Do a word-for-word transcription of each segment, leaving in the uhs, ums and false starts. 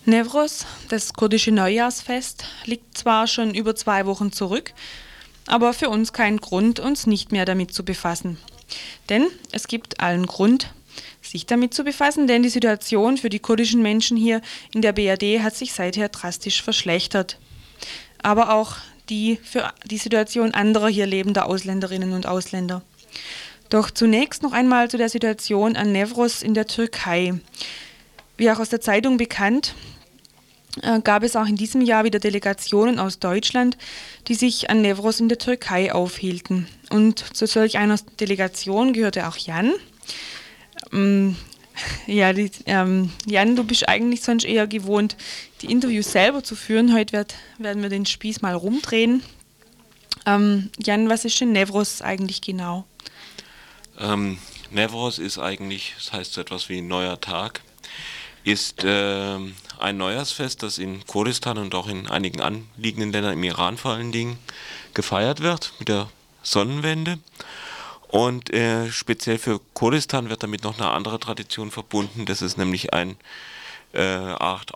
Newroz, das kurdische Neujahrsfest, liegt zwar schon über zwei Wochen zurück, aber für uns kein Grund, uns nicht mehr damit zu befassen. Denn es gibt allen Grund, sich damit zu befassen, denn die Situation für die kurdischen Menschen hier in der B R D hat sich seither drastisch verschlechtert. Aber auch die für die Situation anderer hier lebender Ausländerinnen und Ausländer. Doch zunächst noch einmal zu der Situation an Newroz in der Türkei. Wie auch aus der Zeitung bekannt, äh, gab es auch in diesem Jahr wieder Delegationen aus Deutschland, die sich an Newroz in der Türkei aufhielten. Und zu solch einer Delegation gehörte auch Jan. Ähm, ja, die, ähm, Jan, du bist eigentlich sonst eher gewohnt, die Interviews selber zu führen. Heute werd, werden wir den Spieß mal rumdrehen. Ähm, Jan, was ist denn Newroz eigentlich genau? Ähm, Newroz ist eigentlich, das heißt so etwas wie Neuer Tag, ist äh, ein Neujahrsfest, das in Kurdistan und auch in einigen anliegenden Ländern, im Iran vor allen Dingen, gefeiert wird mit der Sonnenwende. Und äh, speziell für Kurdistan wird damit noch eine andere Tradition verbunden, dass es nämlich ein äh, Art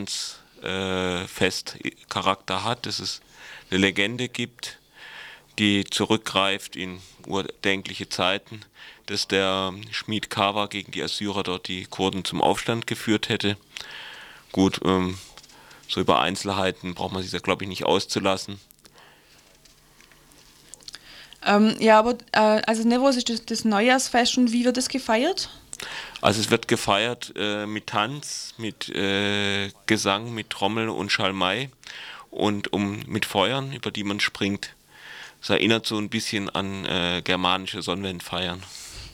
Aufstandsfest-Charakter äh, hat, dass es eine Legende gibt, die zurückgreift in urdenkliche Zeiten, dass der Schmied Kawa gegen die Assyrer dort die Kurden zum Aufstand geführt hätte. Gut, ähm, so über Einzelheiten braucht man sich da, glaube ich, nicht auszulassen. Ähm, ja, aber äh, also Newroz ist das, das Neujahrsfest und wie wird es gefeiert? Also es wird gefeiert äh, mit Tanz, mit äh, Gesang, mit Trommel und Schalmei und um, mit Feuern, über die man springt. Das erinnert so ein bisschen an äh, germanische Sonnenwendfeiern.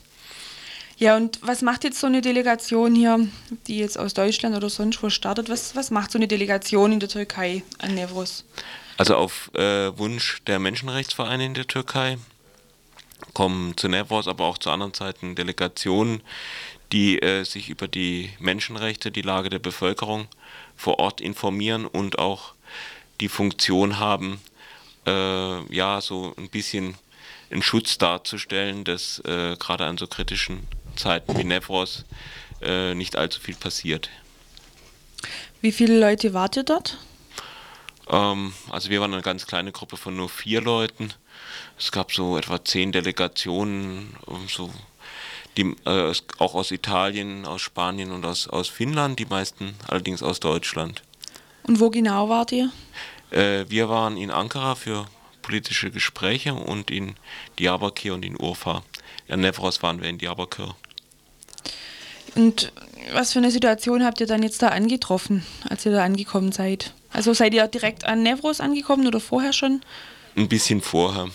Ja, und was macht jetzt so eine Delegation hier, die jetzt aus Deutschland oder sonst wo startet? Was, was macht so eine Delegation in der Türkei an Newroz? Also auf äh, Wunsch der Menschenrechtsvereine in der Türkei kommen zu Newroz, aber auch zu anderen Zeiten Delegationen, die äh, sich über die Menschenrechte, die Lage der Bevölkerung vor Ort informieren und auch die Funktion haben, äh, ja, so ein bisschen einen Schutz darzustellen, dass äh, gerade an so kritischen Zeiten wie Newroz äh, nicht allzu viel passiert. Wie viele Leute wart ihr dort? Ähm, also wir waren eine ganz kleine Gruppe von nur vier Leuten. Es gab so etwa zehn Delegationen, so die, äh, auch aus Italien, aus Spanien und aus, aus Finnland, die meisten allerdings aus Deutschland. Und wo genau wart ihr? Äh, wir waren in Ankara für politische Gespräche und in Diyarbakır und in Urfa. In Newroz waren wir in Diyarbakır. Und was für eine Situation habt ihr dann jetzt da angetroffen, als ihr da angekommen seid? Also seid ihr direkt an Newroz angekommen oder vorher schon? Ein bisschen vorher.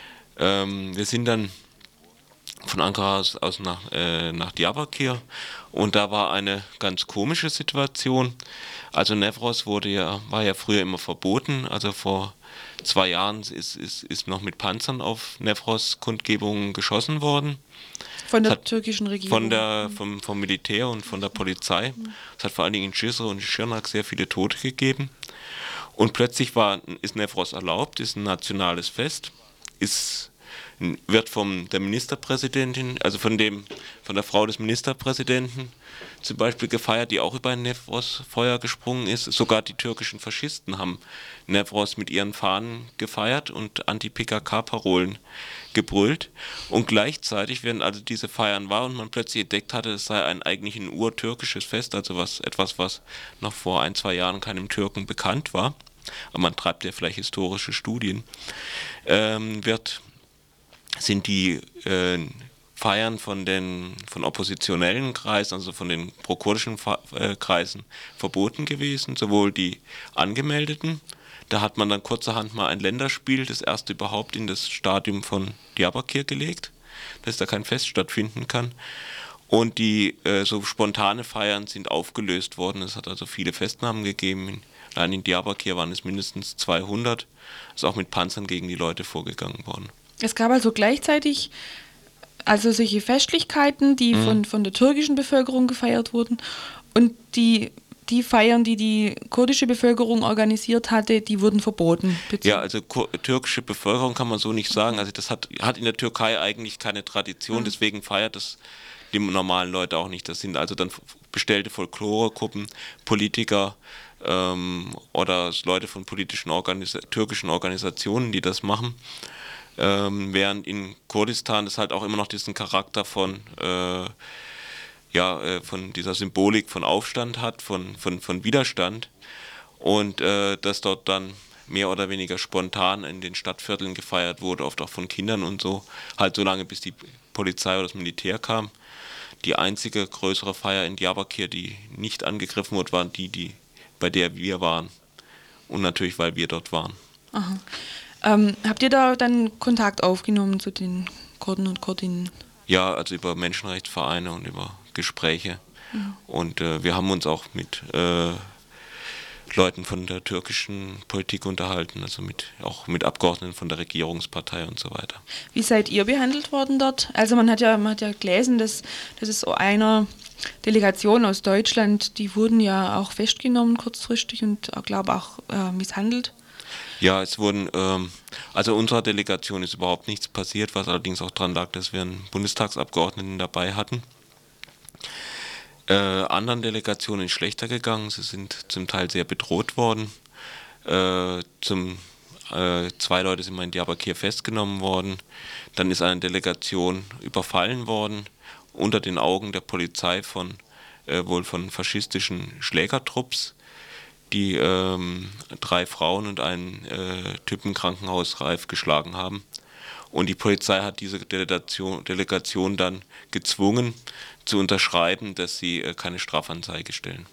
Ähm, wir sind dann von Ankara aus, aus nach, äh, nach Diyarbakır und da war eine ganz komische Situation. Also Newroz wurde ja, war ja früher immer verboten, also vor zwei Jahren ist, ist, ist noch mit Panzern auf Newroz Kundgebungen geschossen worden. Von der hat, türkischen Regierung? Von der, vom, vom Militär und von der Polizei. Es hat vor allen Dingen in Cizre und Şırnak sehr viele Tote gegeben. Und plötzlich war, ist Newroz erlaubt, ist ein nationales Fest, ist, wird von der Ministerpräsidentin, also von, dem, von der Frau des Ministerpräsidenten zum Beispiel gefeiert, die auch über ein Newroz-Feuer gesprungen ist. Sogar die türkischen Faschisten haben Newroz mit ihren Fahnen gefeiert und Anti-P K K-Parolen gebrüllt. Und gleichzeitig, während also diese Feiern war und man plötzlich entdeckt hatte, es sei ein eigentlich ein urtürkisches Fest, also was, etwas, was noch vor ein, zwei Jahren keinem Türken bekannt war, aber man treibt ja vielleicht historische Studien, ähm, wird, sind die äh, Feiern von den von oppositionellen Kreisen, also von den prokurdischen äh, Kreisen, verboten gewesen, sowohl die angemeldeten. Da hat man dann kurzerhand mal ein Länderspiel, das erste überhaupt, in das Stadium von Diyarbakır gelegt, dass da kein Fest stattfinden kann. Und die äh, so spontane Feiern sind aufgelöst worden. Es hat also viele Festnahmen gegeben. Allein in Diyarbakır waren es mindestens zweihundert. Es ist auch mit Panzern gegen die Leute vorgegangen worden. Es gab also gleichzeitig also solche Festlichkeiten, die mhm. von, von der türkischen Bevölkerung gefeiert wurden und die, die Feiern, die die kurdische Bevölkerung organisiert hatte, die wurden verboten. Ja, also kur- türkische Bevölkerung kann man so nicht sagen. Also das hat, hat in der Türkei eigentlich keine Tradition, mhm. deswegen feiert das die normalen Leute auch nicht. Das sind also dann bestellte Folkloregruppen, Politiker ähm, oder Leute von politischen Organisa- türkischen Organisationen, die das machen. Ähm, während in Kurdistan es halt auch immer noch diesen Charakter von äh, ja, äh, von dieser Symbolik von Aufstand hat, von, von, von Widerstand und äh, das dort dann mehr oder weniger spontan in den Stadtvierteln gefeiert wurde, oft auch von Kindern und so, halt so lange bis die Polizei oder das Militär kam. Die einzige größere Feier in Diyarbakir, die nicht angegriffen wurde, waren die, die bei der wir waren und natürlich, weil wir dort waren. Aha. Ähm, habt ihr da dann Kontakt aufgenommen zu den Kurden und Kurdinnen? Ja, also über Menschenrechtsvereine und über Gespräche. Mhm. Und äh, wir haben uns auch mit äh, Leuten von der türkischen Politik unterhalten, also mit, auch mit Abgeordneten von der Regierungspartei und so weiter. Wie seid ihr behandelt worden dort? Also man hat ja, man hat ja gelesen, dass, dass es so einer Delegation aus Deutschland, die wurden ja auch festgenommen kurzfristig und glaube auch äh, misshandelt. Ja, es wurden, ähm, also unserer Delegation ist überhaupt nichts passiert, was allerdings auch daran lag, dass wir einen Bundestagsabgeordneten dabei hatten. Äh, anderen Delegationen ist schlechter gegangen, sie sind zum Teil sehr bedroht worden. Äh, zum, äh, zwei Leute sind mal in Diyarbakir festgenommen worden. Dann ist eine Delegation überfallen worden, unter den Augen der Polizei von äh, wohl von faschistischen Schlägertrupps, die ähm, drei Frauen und einen äh, Typen krankenhausreif geschlagen haben. Und die Polizei hat diese Delegation, Delegation dann gezwungen zu unterschreiben, dass sie äh, keine Strafanzeige stellen.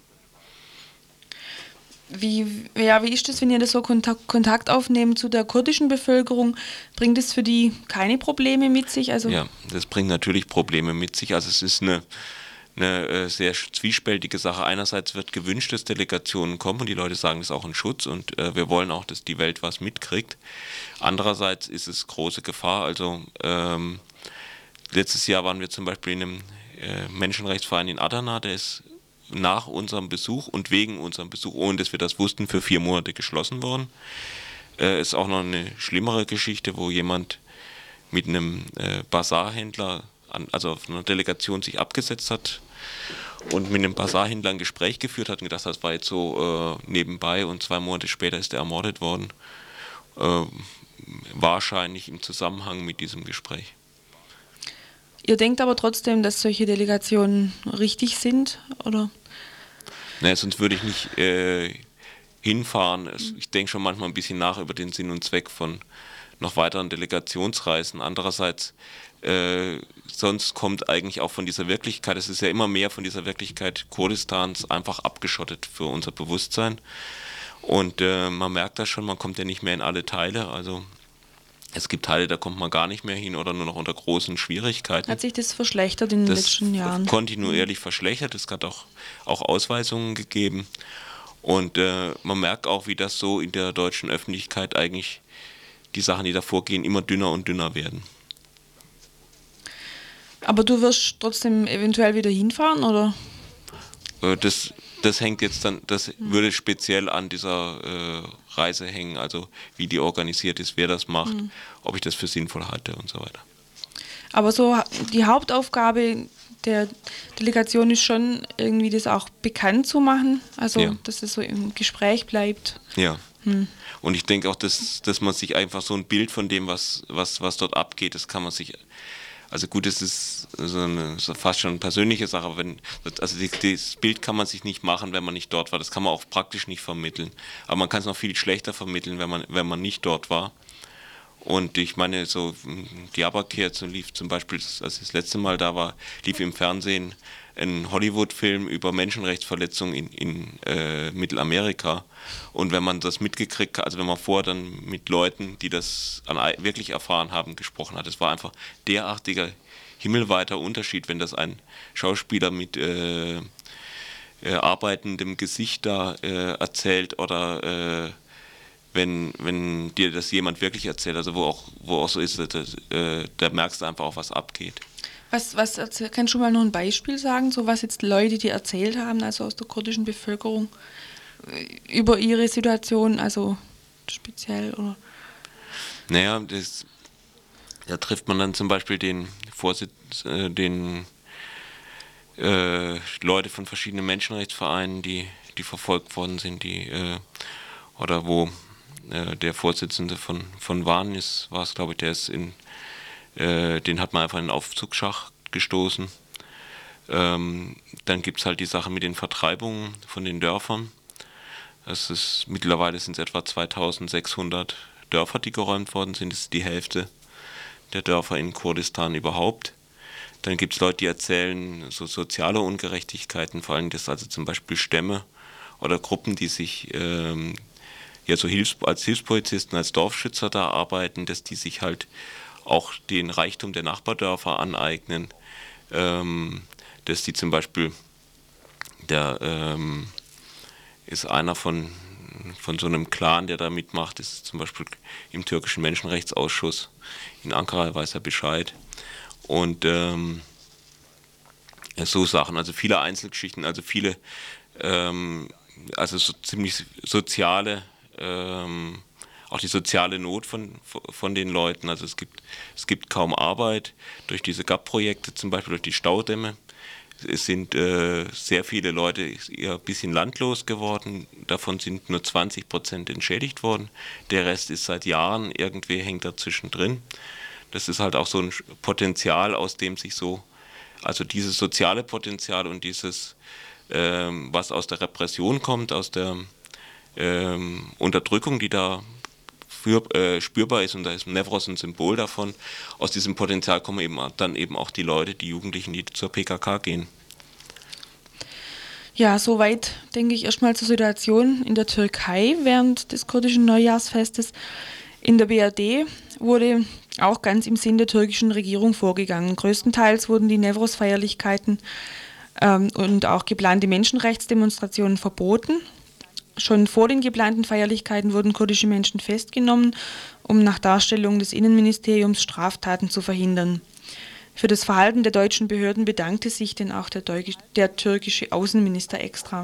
Wie, ja, wie ist das, wenn ihr das so Kontakt, Kontakt aufnehmt zu der kurdischen Bevölkerung? Bringt es für die keine Probleme mit sich? Also ja, das bringt natürlich Probleme mit sich. Also es ist eine eine äh, sehr zwiespältige Sache. Einerseits wird gewünscht, dass Delegationen kommen und die Leute sagen, das ist auch ein Schutz und äh, wir wollen auch, dass die Welt was mitkriegt. Andererseits ist es große Gefahr. Also ähm, letztes Jahr waren wir zum Beispiel in einem äh, Menschenrechtsverein in Adana, der ist nach unserem Besuch und wegen unserem Besuch, ohne dass wir das wussten, für vier Monate geschlossen worden. Äh, ist auch noch eine schlimmere Geschichte, wo jemand mit einem äh, Basarhändler, an, also auf einer Delegation sich abgesetzt hat und mit einem Basarhändler ein Gespräch geführt hat und gedacht, das war jetzt so äh, nebenbei und zwei Monate später ist er ermordet worden. Äh, wahrscheinlich im Zusammenhang mit diesem Gespräch. Ihr denkt aber trotzdem, dass solche Delegationen richtig sind, oder? Naja, sonst würde ich nicht äh, hinfahren. Ich denke schon manchmal ein bisschen nach über den Sinn und Zweck von noch weiteren Delegationsreisen. Andererseits, äh, sonst kommt eigentlich auch von dieser Wirklichkeit, es ist ja immer mehr von dieser Wirklichkeit Kurdistans einfach abgeschottet für unser Bewusstsein. Und äh, man merkt das schon, man kommt ja nicht mehr in alle Teile. Also es gibt Teile, da kommt man gar nicht mehr hin oder nur noch unter großen Schwierigkeiten. Hat sich das verschlechtert in den das letzten Jahren? Kontinuierlich verschlechtert. Es hat auch, auch Ausweisungen gegeben. Und äh, man merkt auch, wie das so in der deutschen Öffentlichkeit eigentlich die Sachen, die davor gehen, immer dünner und dünner werden. Aber du wirst trotzdem eventuell wieder hinfahren, oder? Äh, das, das hängt jetzt dann, das würde speziell an dieser äh, Reise hängen, also wie die organisiert ist, wer das macht, mhm. ob ich das für sinnvoll halte und so weiter. Aber so die Hauptaufgabe der Delegation ist schon irgendwie das auch bekannt zu machen, also ja. dass es so im Gespräch bleibt. Ja. Hm. Und ich denke auch, dass, dass man sich einfach so ein Bild von dem, was, was, was dort abgeht, das kann man sich, also gut, es ist so eine so fast schon eine persönliche Sache, aber wenn, also die, das Bild kann man sich nicht machen, wenn man nicht dort war, das kann man auch praktisch nicht vermitteln. Aber man kann es noch viel schlechter vermitteln, wenn man, wenn man nicht dort war. Und ich meine, so Diyarbakir lief zum Beispiel, als ich das letzte Mal da war, lief im Fernsehen ein Hollywood-Film über Menschenrechtsverletzungen in, in äh, Mittelamerika. Und wenn man das mitgekriegt hat, also wenn man vorher dann mit Leuten, die das an, wirklich erfahren haben, gesprochen hat, es war einfach derartiger himmelweiter Unterschied, wenn das ein Schauspieler mit äh, äh, arbeitendem Gesicht da äh, erzählt oder äh, wenn, wenn dir das jemand wirklich erzählt, also wo auch, wo auch so ist, dass, äh, da merkst du einfach auch, was abgeht. Was, was erzähl, kannst du mal noch ein Beispiel sagen, so was jetzt Leute, die erzählt haben, also aus der kurdischen Bevölkerung, über ihre Situation, also speziell, oder? Naja, das, da trifft man dann zum Beispiel den Vorsitz, äh, den äh, Leute von verschiedenen Menschenrechtsvereinen, die, die verfolgt worden sind, die äh, oder wo äh, der Vorsitzende von, von WAN ist, war es, glaube ich, der ist in, äh, den hat man einfach in den Aufzugsschacht gestoßen. Ähm, dann gibt es halt die Sache mit den Vertreibungen von den Dörfern. Es ist, mittlerweile sind es etwa zweitausendsechshundert Dörfer, die geräumt worden sind. Das ist die Hälfte der Dörfer in Kurdistan überhaupt. Dann gibt es Leute, die erzählen so soziale Ungerechtigkeiten, vor allem das also zum Beispiel Stämme oder Gruppen, die sich ähm, ja so Hilfs als Hilfspolizisten, als Dorfschützer da arbeiten, dass die sich halt auch den Reichtum der Nachbardörfer aneignen, ähm, dass die zum Beispiel, der ähm, ist einer von, von so einem Clan, der da mitmacht, ist zum Beispiel im türkischen Menschenrechtsausschuss in Ankara, weiß er Bescheid. Und ähm, so Sachen, also viele Einzelgeschichten, also viele, ähm, also so ziemlich soziale, ähm, auch die soziale Not von, von den Leuten. Also es gibt, es gibt kaum Arbeit durch diese G A P-Projekte, zum Beispiel durch die Staudämme. Es sind äh, sehr viele Leute eher ein bisschen landlos geworden. Davon sind nur zwanzig Prozent entschädigt worden. Der Rest ist seit Jahren irgendwie, hängt dazwischen drin. Das ist halt auch so ein Potenzial, aus dem sich so, also dieses soziale Potenzial und dieses, ähm, was aus der Repression kommt, aus der ähm, Unterdrückung, die da für, äh, spürbar ist, und da ist Newroz ein Symbol davon, aus diesem Potenzial kommen eben dann eben auch die Leute, die Jugendlichen, die zur P K K gehen. Ja, soweit denke ich erstmal zur Situation in der Türkei während des kurdischen Neujahrsfestes. In der B R D wurde auch ganz im Sinn der türkischen Regierung vorgegangen. Größtenteils wurden die Newroz-Feierlichkeiten ähm, und auch geplante Menschenrechtsdemonstrationen verboten. Schon vor den geplanten Feierlichkeiten wurden kurdische Menschen festgenommen, um nach Darstellung des Innenministeriums Straftaten zu verhindern. Für das Verhalten der deutschen Behörden bedankte sich denn auch der, Deu- der türkische Außenminister extra.